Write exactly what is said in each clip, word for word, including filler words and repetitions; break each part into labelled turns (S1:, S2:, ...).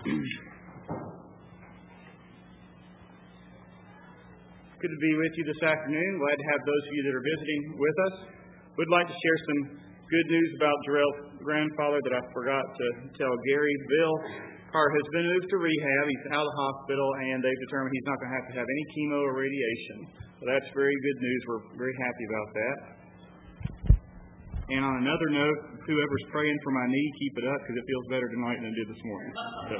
S1: Good to be with you this afternoon. Glad to have those of you that are visiting with us. Would like to share some good news about Jarrell's grandfather that I forgot to tell Gary. Bill Carr has been moved to rehab. He's out of the hospital, and they've determined he's not going to have to have any chemo or radiation. So that's very good news. We're very happy about that. And on another note, whoever's praying for my knee, keep it up because it feels better tonight than it did this morning. So.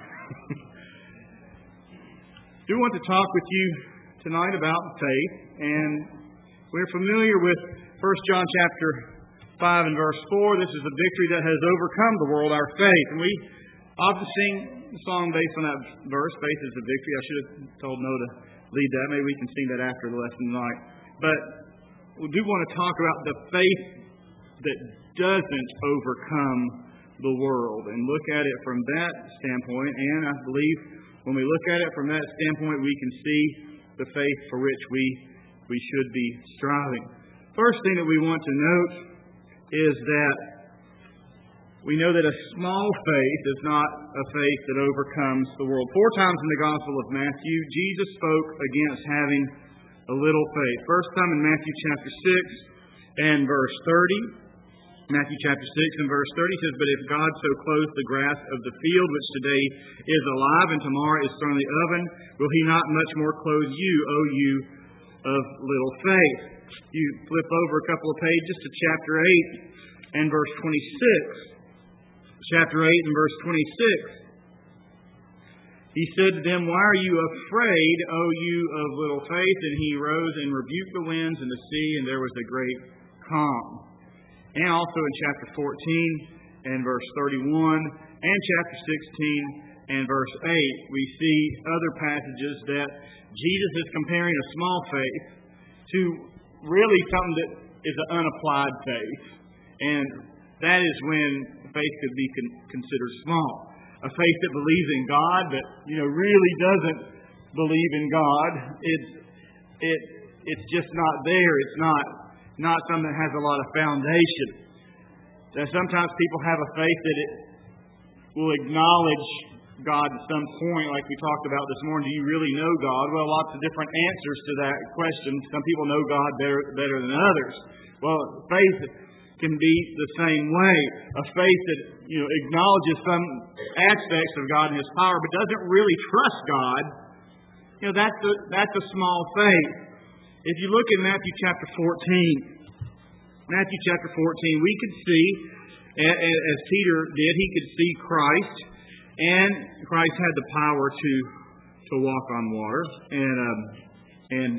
S1: I do want to talk with you tonight about faith, and we're familiar with First John chapter five and verse four. This is the victory that has overcome the world, our faith. And we often sing a song based on that verse, faith is the victory. I should have told Noah to lead that. Maybe we can sing that after the lesson tonight. But we do want to talk about the faith that doesn't overcome the world and look at it from that standpoint. And I believe when we look at it from that standpoint, we can see the faith for which we we should be striving. First thing that we want to note is that we know that a small faith is not a faith that overcomes the world. Four times in the Gospel of Matthew, Jesus spoke against having a little faith. First time in Matthew chapter six and verse thirty. Matthew chapter six and verse thirty says, "But if God so clothes the grass of the field, which today is alive and tomorrow is thrown in the oven, will He not much more clothe you, O you of little faith?" You flip over a couple of pages to chapter eight and verse twenty-six. Chapter eight and verse twenty-six. He said to them, "Why are you afraid, O you of little faith?" And He rose and rebuked the winds and the sea, and there was a great calm. And also in chapter fourteen and verse thirty-one and chapter sixteen and verse eight, we see other passages that Jesus is comparing a small faith to really something that is an unapplied faith. And that is when faith could be con- considered small. A faith that believes in God but, you know, really doesn't believe in God. It's it it's just not there. It's not not something that has a lot of foundation. That sometimes people have a faith that it will acknowledge God at some point, like we talked about this morning. Do you really know God? Well, lots of different answers to that question. Some people know God better, better than others. Well, faith can be the same way. A faith that, you know, acknowledges some aspects of God and His power, but doesn't really trust God. You know, that's a, that's a small faith. If you look at Matthew chapter fourteen, Matthew chapter fourteen, we could see, as Peter did, he could see Christ, and Christ had the power to to walk on water, and um, and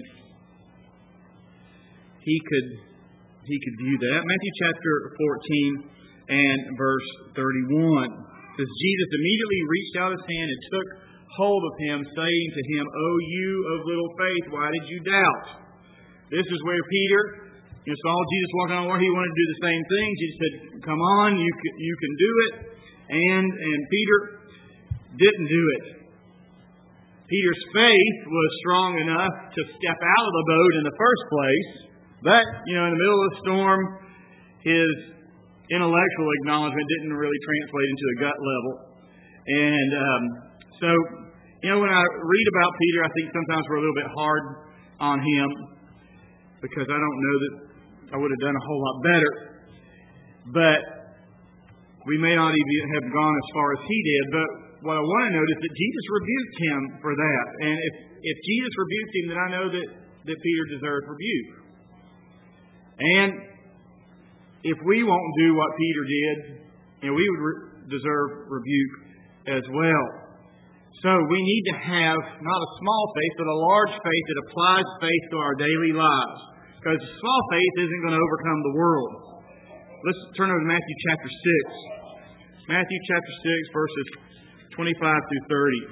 S1: he could he could view that. Matthew chapter fourteen and verse thirty-one says, "Jesus immediately reached out His hand and took hold of him, saying to him, 'O you of little faith, why did you doubt?'" This is where Peter, you know, saw Jesus walking on water. He wanted to do the same thing. Jesus said, "Come on, you can, you can do it." And, and Peter didn't do it. Peter's faith was strong enough to step out of the boat in the first place. But, you know, in the middle of the storm, his intellectual acknowledgement didn't really translate into a gut level. And um, so, you know, when I read about Peter, I think sometimes we're a little bit hard on him, because I don't know that I would have done a whole lot better. But we may not even have gone as far as he did. But what I want to note is that Jesus rebuked him for that. And if, if Jesus rebuked him, then I know that, that Peter deserved rebuke. And if we won't do what Peter did, you know, we would re- deserve rebuke as well. So we need to have not a small faith, but a large faith that applies faith to our daily lives. Because small faith isn't going to overcome the world. Let's turn over to Matthew chapter six. Matthew chapter six, verses twenty-five through thirty.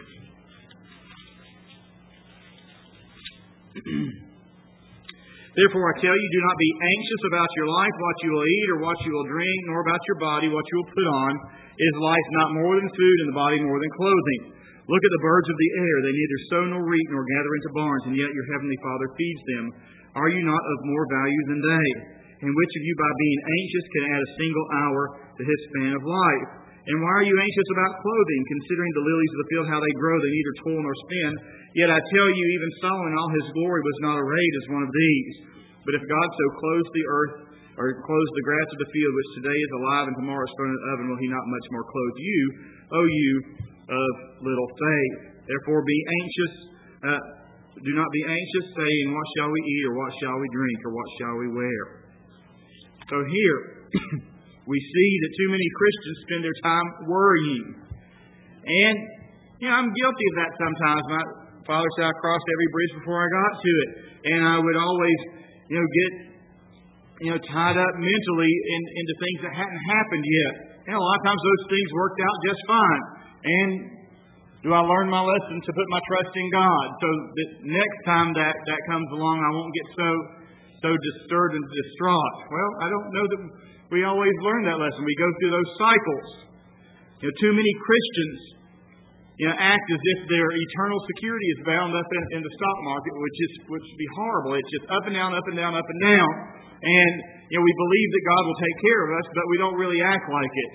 S1: "Therefore I tell you, do not be anxious about your life, what you will eat or what you will drink, nor about your body, what you will put on. Is life not more than food, and the body more than clothing? Look at the birds of the air. They neither sow nor reap nor gather into barns, and yet your heavenly Father feeds them. Are you not of more value than they? And which of you, by being anxious, can add a single hour to his span of life? And why are you anxious about clothing, considering the lilies of the field, how they grow, they neither toil nor spin? Yet I tell you, even Solomon in all his glory was not arrayed as one of these. But if God so clothes the earth, or clothes the grass of the field, which today is alive and tomorrow is thrown in the oven, will he not much more clothe you, O you of little faith? Therefore be anxious, uh, do not be anxious, saying, what shall we eat, or what shall we drink, or what shall we wear? So here, we see that too many Christians spend their time worrying. And, you know, I'm guilty of that sometimes. My father said I crossed every bridge before I got to it. And I would always, you know, get, you know, tied up mentally in, into things that hadn't happened yet. And a lot of times those things worked out just fine. And do I learn my lesson to put my trust in God so that next time that, that comes along I won't get so so disturbed and distraught? Well, I don't know that we always learn that lesson. We go through those cycles. You know, too many Christians, you know, act as if their eternal security is bound up in, in the stock market, which is which would be horrible. It's just up and down, up and down, up and down. And, you know, we believe that God will take care of us, but we don't really act like it.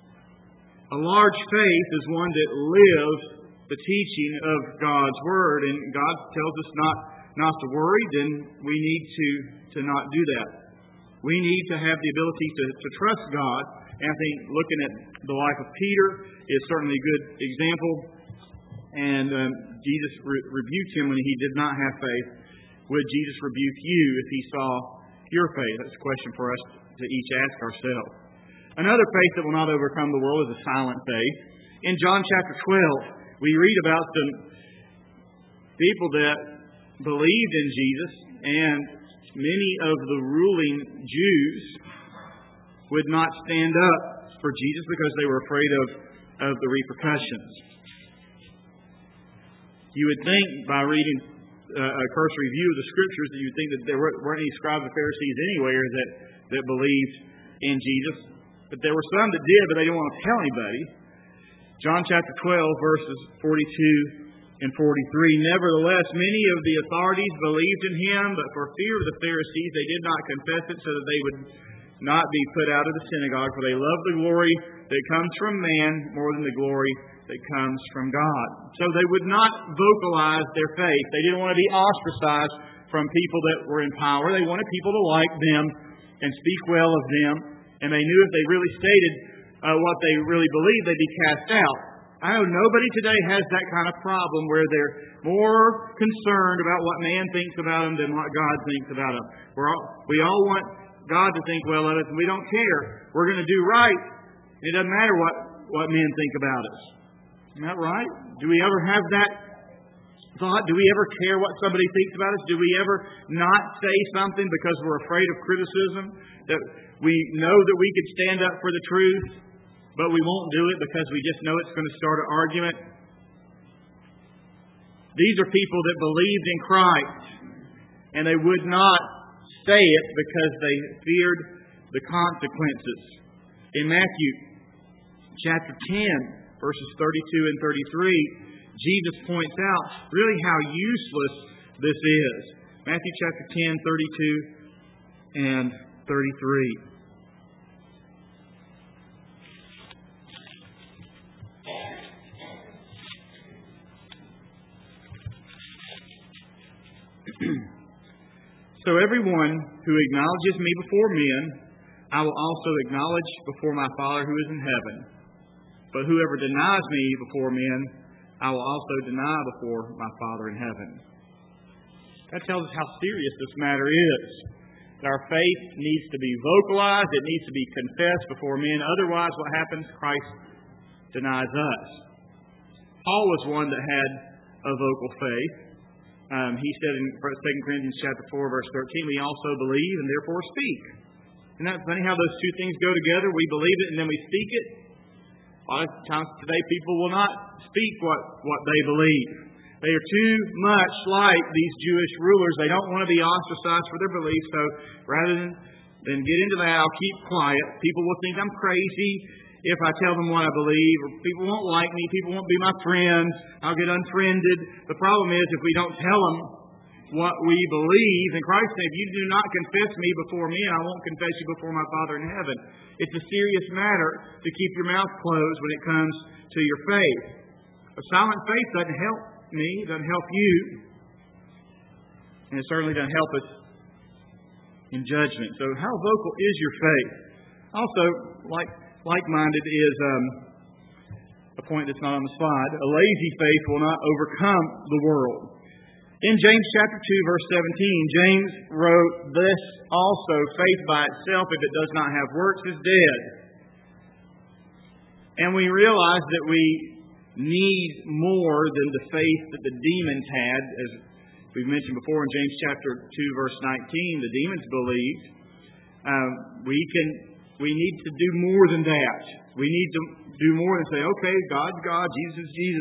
S1: A large faith is one that lives the teaching of God's Word, and God tells us not, not to worry, then we need to, to not do that. We need to have the ability to, to trust God. And I think looking at the life of Peter is certainly a good example. And um, Jesus re- rebuked him when he did not have faith. Would Jesus rebuke you if he saw your faith? That's a question for us to each ask ourselves. Another faith that will not overcome the world is a silent faith. In John chapter twelve, we read about some people that believed in Jesus, and many of the ruling Jews would not stand up for Jesus because they were afraid of, of the repercussions. You would think by reading uh, a cursory view of the Scriptures that you would think that there weren't any scribes or Pharisees anywhere that, that believed in Jesus. But there were some that did, but they didn't want to tell anybody. John chapter twelve, verses forty-two and forty-three. Nevertheless, many of the authorities believed in him, but for fear of the Pharisees, they did not confess it, so that they would not be put out of the synagogue. For they love the glory that comes from man more than the glory that comes from God. So they would not vocalize their faith. They didn't want to be ostracized from people that were in power. They wanted people to like them and speak well of them. And they knew if they really stated uh, what they really believed, they'd be cast out. I know nobody today has that kind of problem where they're more concerned about what man thinks about them than what God thinks about them. We're all, we all want God to think well of us, and we don't care. We're going to do right. It doesn't matter what, what men think about us. Isn't that right? Do we ever have that thought? Do we ever care what somebody thinks about us? Do we ever not say something because we're afraid of criticism? That we know that we could stand up for the truth, but we won't do it because we just know it's going to start an argument. These are people that believed in Christ, and they would not say it because they feared the consequences. In Matthew chapter ten, verses thirty-two and thirty-three, Jesus points out really how useless this is. Matthew chapter ten, thirty-two and thirty-three. So everyone who acknowledges me before men, I will also acknowledge before my Father who is in heaven. But whoever denies me before men, I will also deny before my Father in heaven. That tells us how serious this matter is. That our faith needs to be vocalized. It needs to be confessed before men. Otherwise, what happens? Christ denies us. Paul was one that had a vocal faith. Um, he said in Second Corinthians chapter four, verse thirteen, we also believe and therefore speak. Isn't that funny how those two things go together? We believe it and then we speak it. A lot of times today people will not speak what, what they believe. They are too much like these Jewish rulers. They don't want to be ostracized for their beliefs. So rather than, than get into that, I'll keep quiet. People will think I'm crazy if I tell them what I believe. Or people won't like me. People won't be my friends. I'll get unfriended. The problem is if we don't tell them what we believe. And Christ said, you do not confess me before men, I won't confess you before my Father in heaven. It's a serious matter to keep your mouth closed when it comes to your faith. A silent faith doesn't help me, doesn't help you, and it certainly doesn't help us in judgment. So how vocal is your faith? Also, like like-minded is um, a point that's not on the slide. A lazy faith will not overcome the world. In James chapter two, verse seventeen, James wrote this also, faith by itself, if it does not have works, is dead. And we realize that we need more than the faith that the demons had. As we've mentioned before in James chapter two, verse nineteen, the demons believed. Um, we can, we need to do more than that. We need to do more than say, okay, God's God, Jesus is Jesus.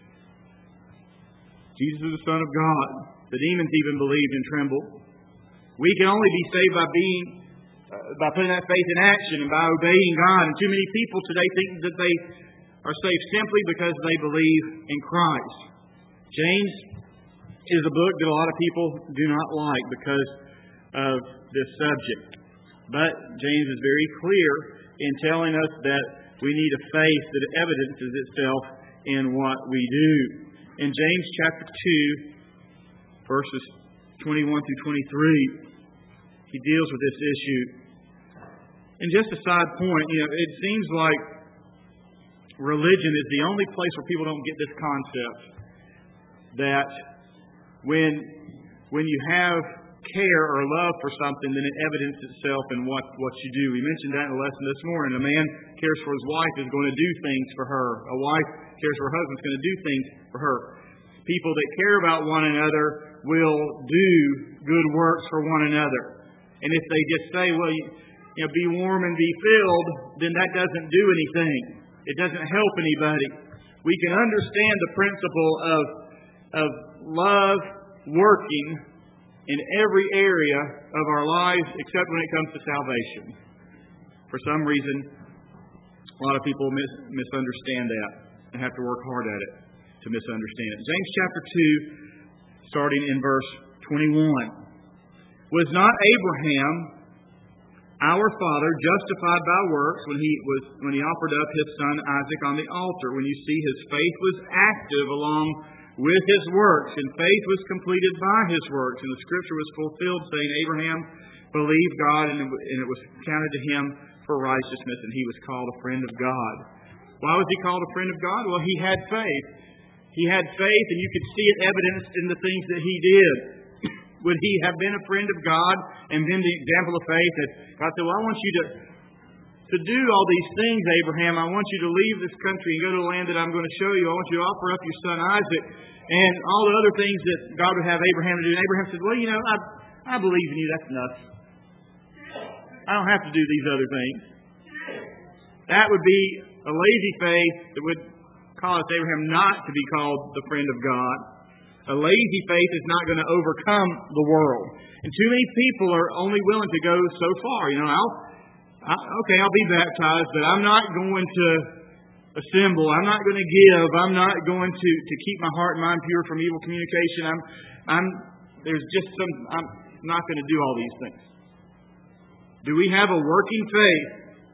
S1: Jesus is the Son of God. The demons even believed and trembled. We can only be saved by being, uh, by putting that faith in action and by obeying God. And too many people today think that they are saved simply because they believe in Christ. James is a book that a lot of people do not like because of this subject. But James is very clear in telling us that we need a faith that evidences itself in what we do. In James chapter two, verses twenty-one through twenty-three, he deals with this issue. And just a side point, you know, it seems like religion is the only place where people don't get this concept that when when you have care or love for something, then it evidences itself in what, what you do. We mentioned that in the lesson this morning. A man cares for his wife is going to do things for her. A wife cares for her husband is going to do things for her. People that care about one another will do good works for one another. And if they just say, well, you, you know, be warm and be filled, then that doesn't do anything. It doesn't help anybody. We can understand the principle of, of love working in every area of our lives except when it comes to salvation. For some reason, a lot of people mis- misunderstand that and have to work hard at it to misunderstand it. James chapter two, starting in verse twenty-one. Was not Abraham, our father, justified by works when he was when he offered up his son Isaac on the altar? When you see his faith was active along with his works, and faith was completed by his works, and the scripture was fulfilled, saying, Abraham believed God, and it was counted to him for righteousness, and he was called a friend of God. Why was he called a friend of God? Well, he had faith. He had faith, and you could see it evidenced in the things that he did. Would he have been a friend of God and been the example of faith? That God said, well, I want you to, to do all these things, Abraham. I want you to leave this country and go to the land that I'm going to show you. I want you to offer up your son Isaac and all the other things that God would have Abraham to do. And Abraham said, well, you know, I, I believe in you. That's enough. I don't have to do these other things. That would be a lazy faith that would cause Abraham not to be called the friend of God. A lazy faith is not going to overcome the world. And too many people are only willing to go so far. You know, I'll, I, okay, I'll be baptized, but I'm not going to assemble. I'm not going to give. I'm not going to, to keep my heart and mind pure from evil communication. I'm, I'm, there's just some, I'm not going to do all these things. Do we have a working faith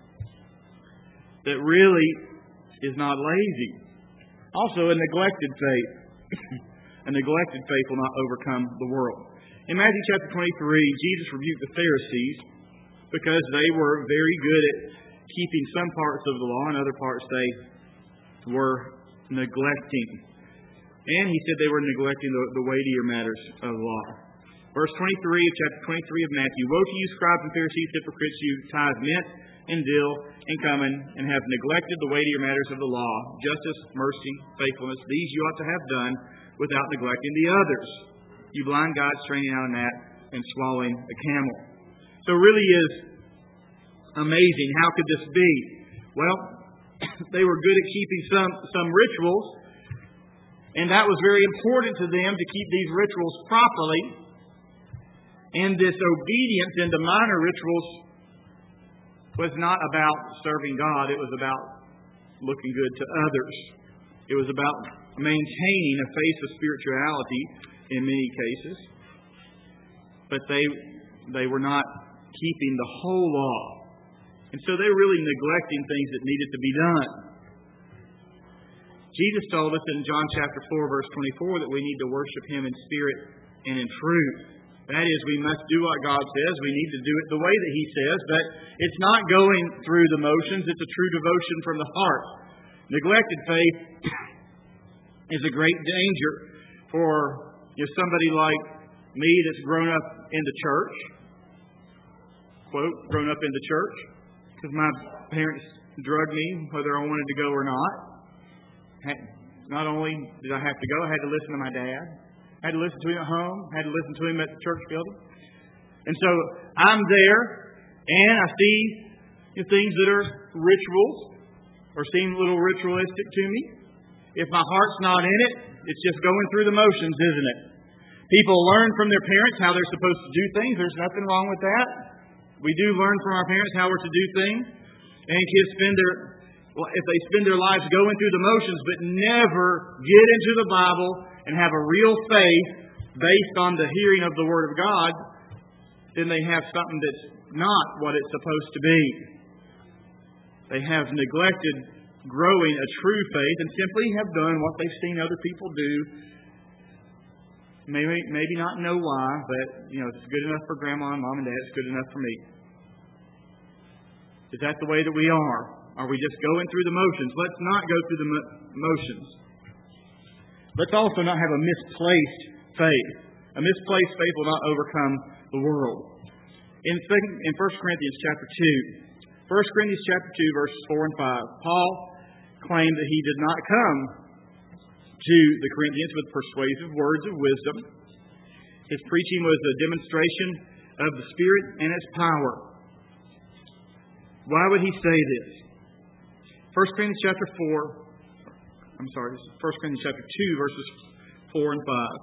S1: that really is not lazy? Also, a neglected faith. A neglected faith will not overcome the world. In Matthew chapter twenty-three, Jesus rebuked the Pharisees because they were very good at keeping some parts of the law and other parts they were neglecting. And he said they were neglecting the, the weightier matters of law. Verse twenty-three of chapter twenty-three of Matthew. Woe to you, scribes and Pharisees, hypocrites, you tithe mint and dill and cumin, and have neglected the weightier matters of the law, justice, mercy, faithfulness. These you ought to have done without neglecting the others. You blind guides straining out a gnat and swallowing a camel. So it really is amazing. How could this be? Well, they were good at keeping some, some rituals, and that was very important to them to keep these rituals properly. And this obedience into minor rituals was not about serving God. It was about looking good to others. It was about maintaining a face of spirituality in many cases. but they they were not keeping the whole law. And so they were really neglecting things that needed to be done. Jesus told us in John chapter four, verse twenty-four, that we need to worship Him in spirit and in truth. That is, we must do what God says. We need to do it the way that He says, but it's not going through the motions. It's a true devotion from the heart. Neglected faith is a great danger for you know, somebody like me that's grown up in the church. Quote, grown up in the church, because my parents drugged me whether I wanted to go or not. Not only did I have to go, I had to listen to my dad. I had to listen to him at home. I had to listen to him at the church building. And so I'm there, and I see you know, things that are rituals or seem a little ritualistic to me. If my heart's not in it, it's just going through the motions, isn't it? People learn from their parents how they're supposed to do things. There's nothing wrong with that. We do learn from our parents how we're to do things. And kids spend their, well, if they spend their lives going through the motions, but never get into the Bible and have a real faith based on the hearing of the Word of God, then they have something that's not what it's supposed to be. They have neglected growing a true faith and simply have done what they've seen other people do. Maybe, maybe not know why, but you know, it's good enough for Grandma and Mom and Dad. It's good enough for me. Is that the way that we are? Are we just going through the motions? Let's not go through the mo- motions. Let's also not have a misplaced faith. A misplaced faith will not overcome the world. In in First Corinthians chapter two, First Corinthians chapter two, verses four and five, Paul claimed that he did not come to the Corinthians with persuasive words of wisdom. His preaching was a demonstration of the Spirit and its power. Why would he say this? First Corinthians chapter four, I'm sorry, First Corinthians chapter two, verses four and five.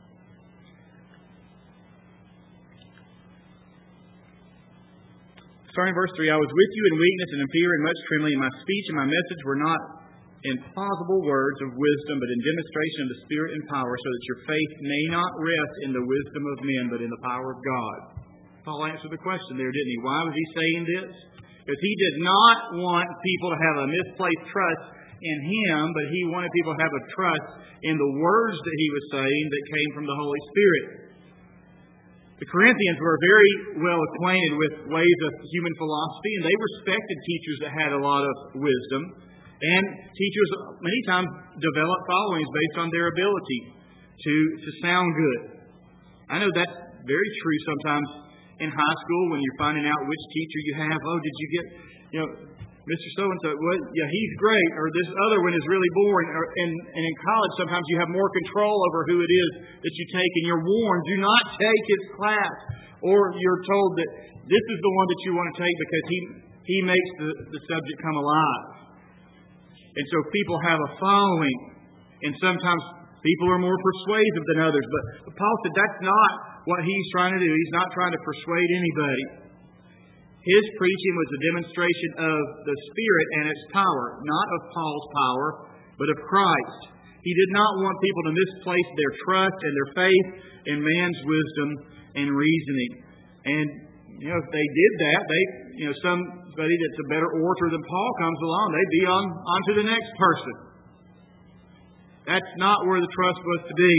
S1: Starting in verse three, I was with you in weakness and in fear and much trembling, and my speech and my message were not in plausible words of wisdom, but in demonstration of the Spirit and power, so that your faith may not rest in the wisdom of men, but in the power of God. Paul answered the question there, didn't he? Why was he saying this? Because he did not want people to have a misplaced trust in him, but he wanted people to have a trust in the words that he was saying that came from the Holy Spirit. The Corinthians were very well acquainted with ways of human philosophy, and they respected teachers that had a lot of wisdom. And teachers many times develop followings based on their ability to, to sound good. I know that's very true sometimes in high school when you're finding out which teacher you have. Oh, did you get, you know, Mister So-and-so, well, yeah, he's great, or this other one is really boring. Or, and, and in college, sometimes you have more control over who it is that you take, and you're warned, do not take his class. Or you're told that this is the one that you want to take because he, he makes the, the subject come alive. And so people have a following, and sometimes people are more persuasive than others. But, but Paul said that's not what he's trying to do. He's not trying to persuade anybody. His preaching was a demonstration of the Spirit and its power, not of Paul's power, but of Christ. He did not want people to misplace their trust and their faith in man's wisdom and reasoning. And, you know, if they did that, they, you know, somebody that's a better orator than Paul comes along, they'd be on, on to the next person. That's not where the trust was to be.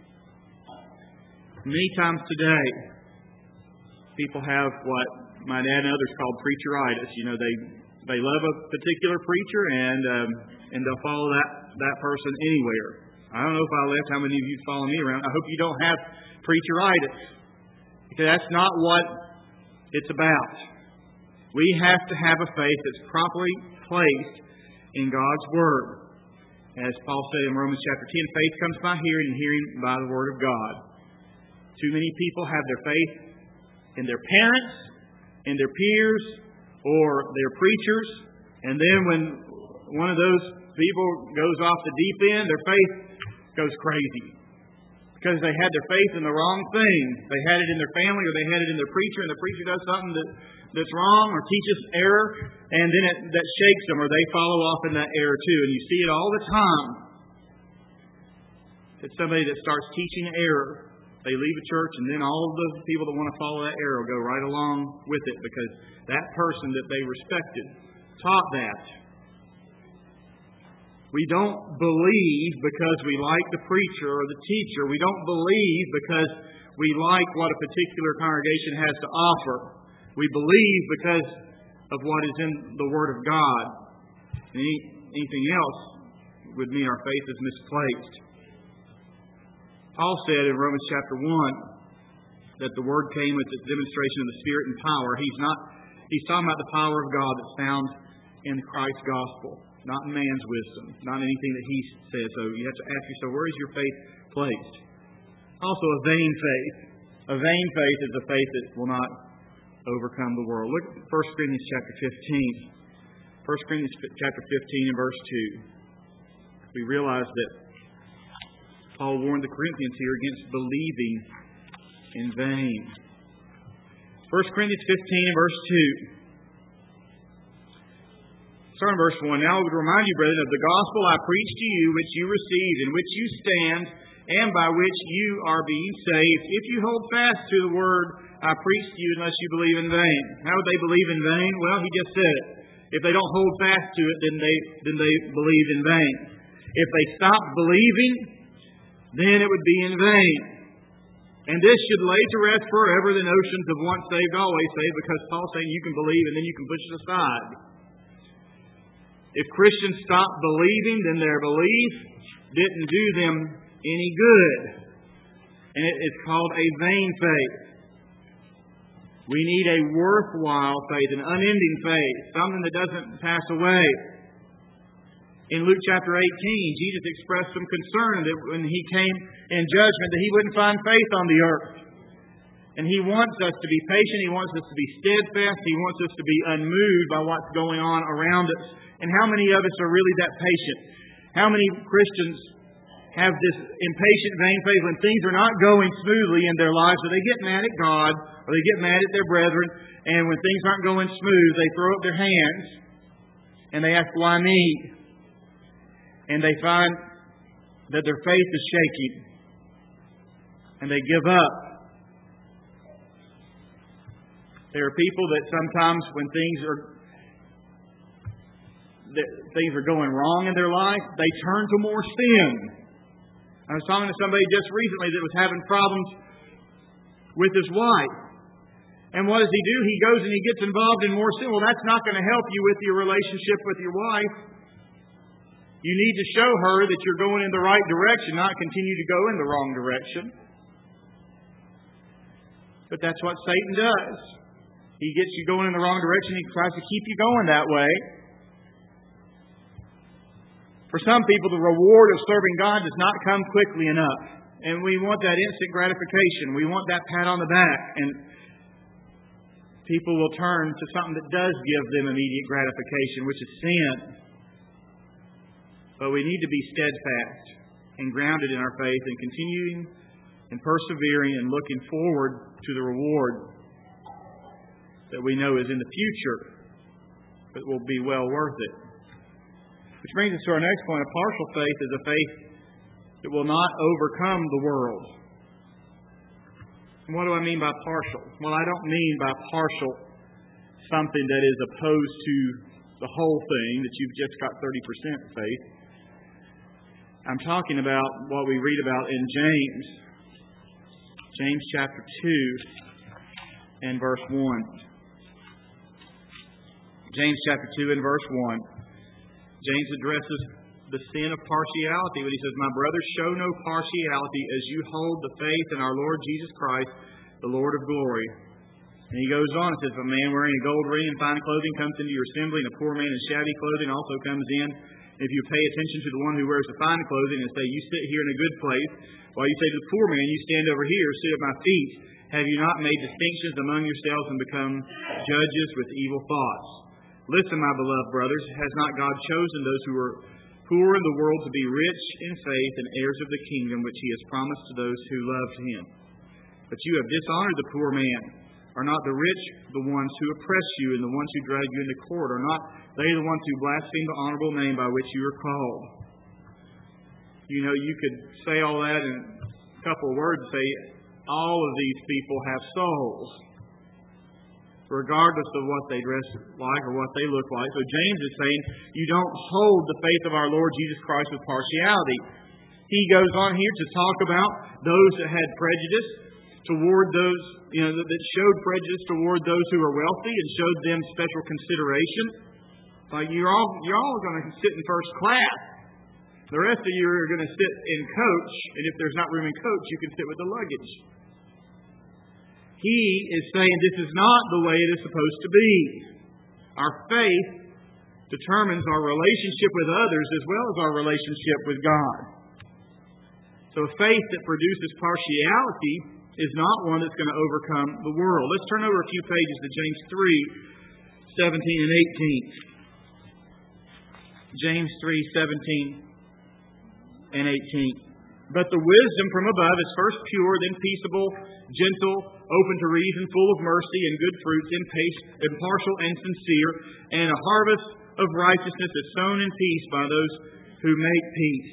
S1: Many times today, people have what my dad and others call preacheritis. You know, they they love a particular preacher and um, and they'll follow that, that person anywhere. I don't know if I left how many of you follow me around. I hope you don't have preacheritis. Because that's not what it's about. We have to have a faith that's properly placed in God's Word. As Paul said in Romans chapter ten, faith comes by hearing and hearing by the Word of God. Too many people have their faith in their parents, in their peers, or their preachers. And then when one of those people goes off the deep end, their faith goes crazy. Because they had their faith in the wrong thing. They had it in their family, or they had it in their preacher, and the preacher does something that, that's wrong or teaches error, and then it, that shakes them, or they follow off in that error too. And you see it all the time. It's somebody that starts teaching error They leave a church, and then all of the people that want to follow that arrow go right along with it because that person that they respected taught that. We don't believe because we like the preacher or the teacher. We don't believe because we like what a particular congregation has to offer. We believe because of what is in the Word of God. Any, anything else would mean our faith is misplaced. Paul said in Romans chapter one that the Word came with its demonstration of the Spirit and power. He's not. He's talking about the power of God that's found in Christ's gospel, not in man's wisdom, not in anything that he says. So you have to ask yourself, where is your faith placed? Also, a vain faith. A vain faith is a faith that will not overcome the world. Look at First Corinthians chapter fifteen. First Corinthians chapter fifteen and verse two. We realize that Paul warned the Corinthians here against believing in vain. First Corinthians fifteen and verse two. Starting verse one. Now I would remind you, brethren, of the gospel I preached to you, which you received, in which you stand, and by which you are being saved, if you hold fast to the word I preached to you, unless you believe in vain. How would they believe in vain? Well, he just said it. If they don't hold fast to it, then they then they believe in vain. If they stop believing, then it would be in vain. And this should lay to rest forever the notions of once saved, always saved, because Paul's saying you can believe and then you can push it aside. If Christians stop believing, then their belief didn't do them any good. And it is called a vain faith. We need a worthwhile faith, an unending faith, something that doesn't pass away. In Luke chapter eighteen, Jesus expressed some concern that when He came in judgment, that He wouldn't find faith on the earth. And He wants us to be patient. He wants us to be steadfast. He wants us to be unmoved by what's going on around us. And how many of us are really that patient? How many Christians have this impatient, vain faith when things are not going smoothly in their lives, so they get mad at God, or they get mad at their brethren, and when things aren't going smooth, they throw up their hands, and they ask, why me? And they find that their faith is shaking, and they give up. There are people that sometimes when things are that things are going wrong in their life, they turn to more sin. I was talking to somebody just recently that was having problems with his wife. And what does he do? He goes and he gets involved in more sin. Well, that's not going to help you with your relationship with your wife. You need to show her that you're going in the right direction, not continue to go in the wrong direction. But that's what Satan does. He gets you going in the wrong direction. He tries to keep you going that way. For some people, the reward of serving God does not come quickly enough. And we want that instant gratification. We want that pat on the back. And people will turn to something that does give them immediate gratification, which is sin. But we need to be steadfast and grounded in our faith and continuing and persevering and looking forward to the reward that we know is in the future, but will be well worth it. Which brings us to our next point. A partial faith is a faith that will not overcome the world. And what do I mean by partial? Well, I don't mean by partial something that is opposed to the whole thing, that you've just got thirty percent faith. I'm talking about what we read about in James. James chapter two and verse one. James chapter two and verse one. James addresses the sin of partiality when he says, my brothers, show no partiality as you hold the faith in our Lord Jesus Christ, the Lord of glory. And he goes on and says, if a man wearing a gold ring and fine clothing comes into your assembly, and a poor man in shabby clothing also comes in, if you pay attention to the one who wears the fine clothing and say, you sit here in a good place, while you say to the poor man, you stand over here, sit at my feet, have you not made distinctions among yourselves and become judges with evil thoughts? Listen, my beloved brothers, has not God chosen those who are poor in the world to be rich in faith and heirs of the kingdom which He has promised to those who love Him? But you have dishonored the poor man. Are not the rich the ones who oppress you and the ones who drag you into court? Are not they the ones who blaspheme the honorable name by which you are called? You know, you could say all that in a couple of words and say, all of these people have souls, regardless of what they dress like or what they look like. So James is saying you don't hold the faith of our Lord Jesus Christ with partiality. He goes on here to talk about those that had prejudice toward those, you know, that showed prejudice toward those who were wealthy and showed them special consideration. Like you're all you're all going to sit in first class. The rest of you are going to sit in coach, and if there's not room in coach, you can sit with the luggage. He is saying this is not the way it is supposed to be. Our faith determines our relationship with others as well as our relationship with God. So a faith that produces partiality is not one that's going to overcome the world. Let's turn over a few pages to James three, seventeen and eighteen. James three, seventeen and eighteen. But the wisdom from above is first pure, then peaceable, gentle, open to reason, full of mercy and good fruits, impartial and sincere, and a harvest of righteousness is sown in peace by those who make peace.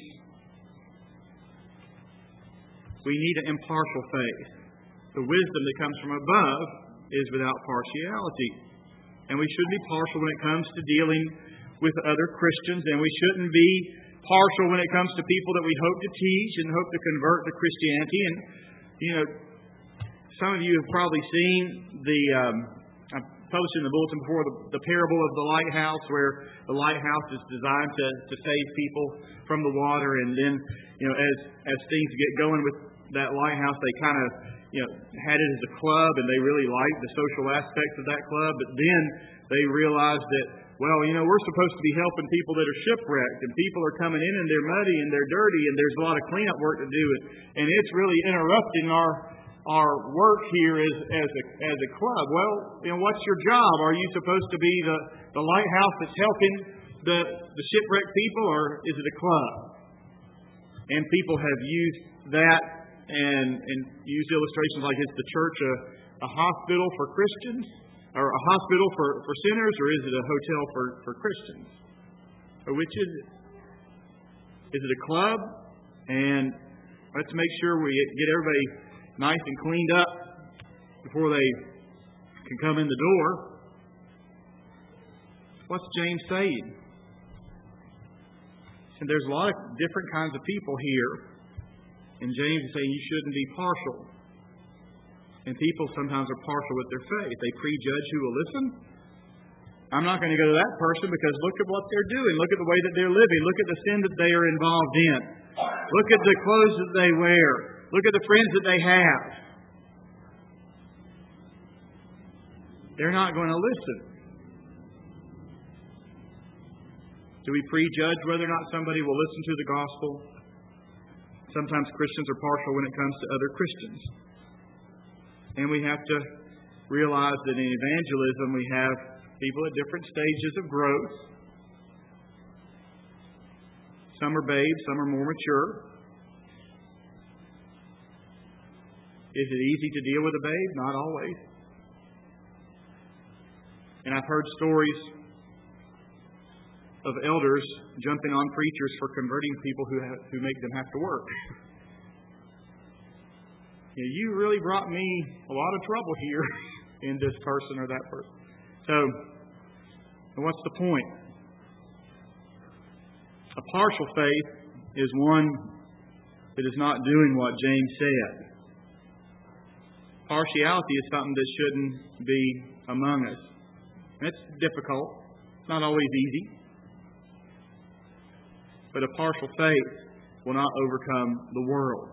S1: We need an impartial faith. The wisdom that comes from above is without partiality. And we should be partial when it comes to dealing with other Christians, and we shouldn't be partial when it comes to people that we hope to teach and hope to convert to Christianity. And, you know, some of you have probably seen the, um, I published in the bulletin before, the, the parable of the lighthouse, where the lighthouse is designed to, to save people from the water. And then, you know, as, as things get going with that lighthouse, they kind of, you know, had it as a club, and they really liked the social aspects of that club. But then they realized that, well, you know, we're supposed to be helping people that are shipwrecked, and people are coming in and they're muddy and they're dirty, and there's a lot of cleanup work to do, and, and it's really interrupting our our work here as as a as a club. Well, you know, what's your job? Are you supposed to be the, the lighthouse that's helping the the shipwrecked people, or is it a club? And people have used that and and used illustrations like, is the church a, a hospital for Christians? Or a hospital for, for sinners, or is it a hotel for, for Christians? Or which is it? Is it a club? And let's make sure we get everybody nice and cleaned up before they can come in the door. What's James saying? And there's a lot of different kinds of people here. And James is saying you shouldn't be partial. And people sometimes are partial with their faith. They prejudge who will listen. I'm not going to go to that person because look at what they're doing. Look at the way that they're living. Look at the sin that they are involved in. Look at the clothes that they wear. Look at the friends that they have. They're not going to listen. Do we prejudge whether or not somebody will listen to the gospel? Sometimes Christians are partial when it comes to other Christians. And we have to realize that in evangelism we have people at different stages of growth. Some are babes, some are more mature. Is it easy to deal with a babe? Not always. And I've heard stories of elders jumping on preachers for converting people who have, who make them have to work. You know, you really brought me a lot of trouble here in this person or that person. So, what's the point? A partial faith is one that is not doing what James said. Partiality is something that shouldn't be among us. It's difficult. It's not always easy. But a partial faith will not overcome the world.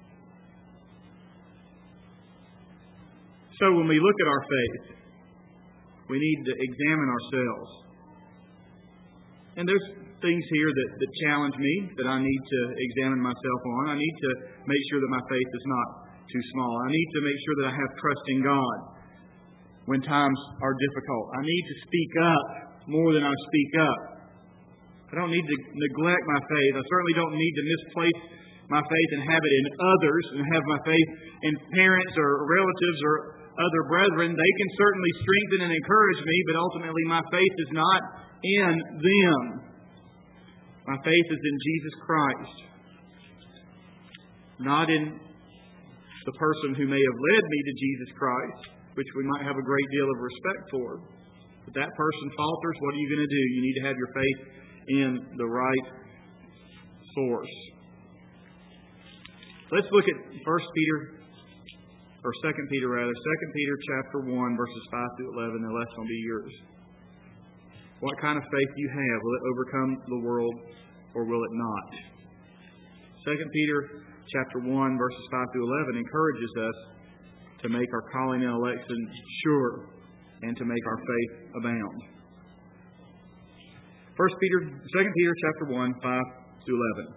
S1: So when we look at our faith, we need to examine ourselves. And there's things here that, that challenge me, that I need to examine myself on. I need to make sure that my faith is not too small. I need to make sure that I have trust in God when times are difficult. I need to speak up more than I speak up. I don't need to neglect my faith. I certainly don't need to misplace my faith and have it in others and have my faith in parents or relatives or other brethren. They can certainly strengthen and encourage me, but ultimately my faith is not in them. My faith is in Jesus Christ. Not in the person who may have led me to Jesus Christ, which we might have a great deal of respect for. If that person falters, what are you going to do? You need to have your faith in the right source. Let's look at First Peter, or Second Peter rather, Second Peter chapter one, verses five through eleven. The lesson will be yours. What kind of faith do you have? Will it overcome the world, or will it not? Second Peter chapter one, verses five through eleven encourages us to make our calling and election sure and to make our faith abound. First Peter, Second Peter chapter one, five through eleven.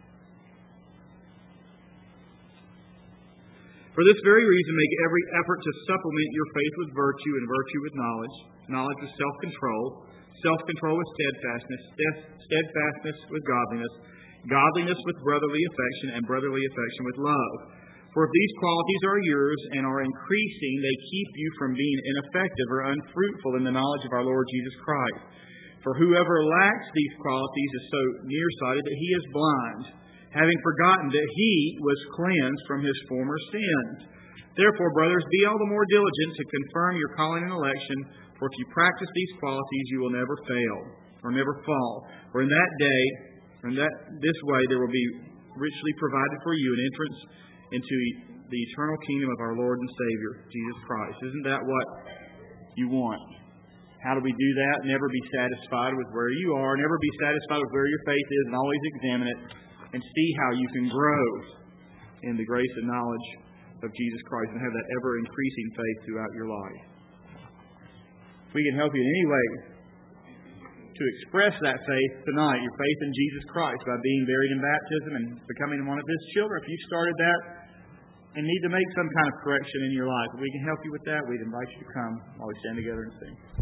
S1: For this very reason, make every effort to supplement your faith with virtue, and virtue with knowledge, knowledge with self-control, self-control with steadfastness, steadfastness with godliness, godliness with brotherly affection, and brotherly affection with love. For if these qualities are yours and are increasing, they keep you from being ineffective or unfruitful in the knowledge of our Lord Jesus Christ. For whoever lacks these qualities is so nearsighted that he is blind, having forgotten that he was cleansed from his former sins. Therefore, brothers, be all the more diligent to confirm your calling and election, for if you practice these qualities, you will never fail or never fall. For in that day, in that this way, there will be richly provided for you an entrance into the eternal kingdom of our Lord and Savior, Jesus Christ. Isn't that what you want? How do we do that? Never be satisfied with where you are. Never be satisfied with where your faith is, and always examine it and see how you can grow in the grace and knowledge of Jesus Christ and have that ever-increasing faith throughout your life. If we can help you in any way to express that faith tonight, your faith in Jesus Christ, by being buried in baptism and becoming one of His children, if you've started that and need to make some kind of correction in your life, if we can help you with that, we'd invite you to come while we stand together and sing.